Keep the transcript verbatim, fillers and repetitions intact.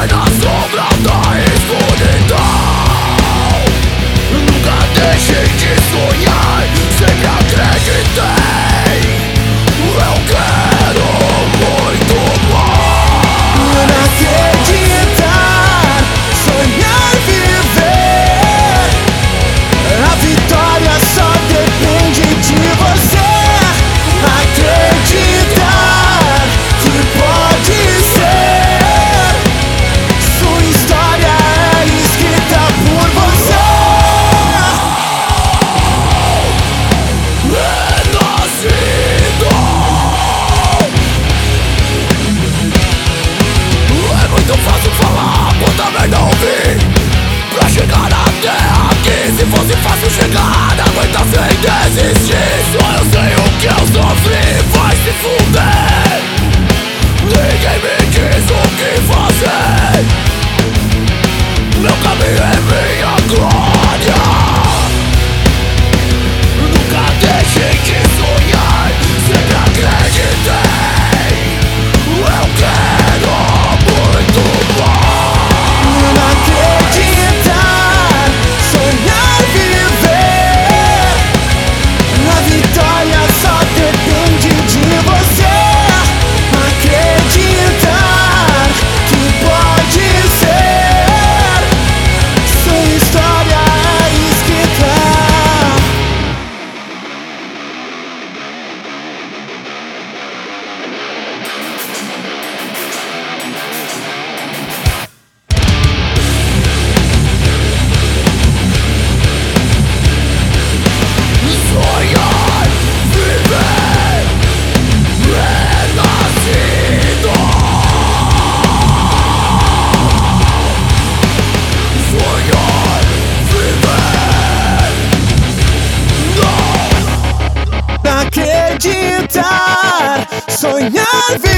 na sombra da escuridão. Nunca deixei de sonhar, sempre acreditei. Eu quero muito mais. Acreditar, sonhar, viver. A vitória só depende de você. Acreditar que pode ser. Sua história é escrita por você. Renascido. É muito fácil falar, quanta merda ouvir pra chegar até aqui. Se fosse fácil chegar, aguenta sem desistir. Só eu sei o que eu sofri, vai se fuder. Ninguém me diz o que fazer. Meu caminho é minha glória. Nunca deixei de sonhar, sempre acreditei. Eu quero muito mais. Acreditar, sonhar, viver. A vitória só depende de você. Acreditar que pode ser. Sua história é escrita. Sonhar, viver, renascido. Sonhar, viver, Acreditar, sonhar, viver.